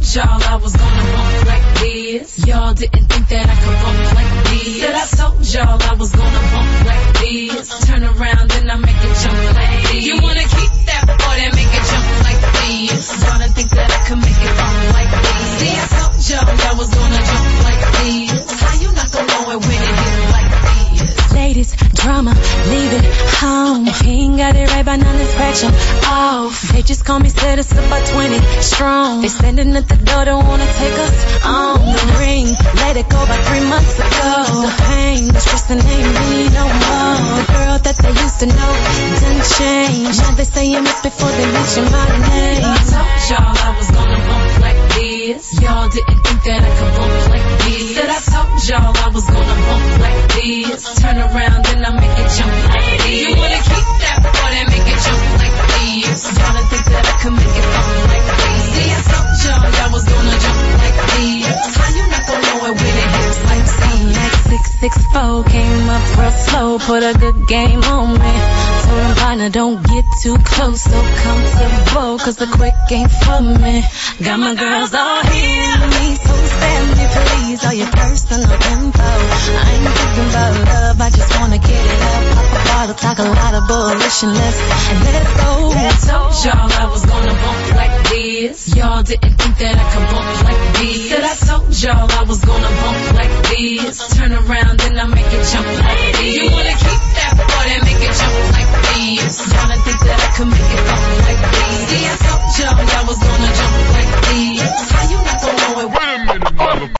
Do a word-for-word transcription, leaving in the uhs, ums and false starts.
y'all I was gonna bump like this. Y'all didn't think that I could bump like this. Said I told y'all I was gonna bump like this. Turn around and I make it jump like this. You wanna keep that boy that make it jump like this. Y'all didn't think that I could make it bump like this. See, I told y'all I was gonna jump like this. How you not gonna know it when it hit like this? Ladies, drama, leave it home. If he ain't got it right by now, let's scratch him off. They just call me status about twenty strong. They standing at the door, don't wanna take us on the ring. Let it go about three months ago. The pain, the stress, and ain't me no more. The girl that they used to know done changed. Now they say you miss before they mention my name. I told y'all I was gonna bump like this. Y'all didn't think that I could bump like this. Said I told y'all I was gonna bump like this. Turn around and I make it jump like this. You wanna keep that boy that make it jump like this. Y'all didn't think that I could make it bump like this. See, I told y'all I was gonna jump like this. How you not gonna know it when it hits like this? Like six six four, came up real slow, put a good game on me. Told him partner, don't get too close, so comfortable, cause the quick ain't for me. Got my girls all here with me, so stand me please, all your personal info. I ain't thinking about love, I just wanna get it up. Pop a bottle, talk a lot of bullish and let's, and let's go. I told y'all I was gonna bump like this. Y'all didn't think that I could bump like this. Said I told y'all I was gonna bump like this. Turn around and I make it jump like this. You wanna keep that boy that make it jump like this. Y'all didn't think that I could make it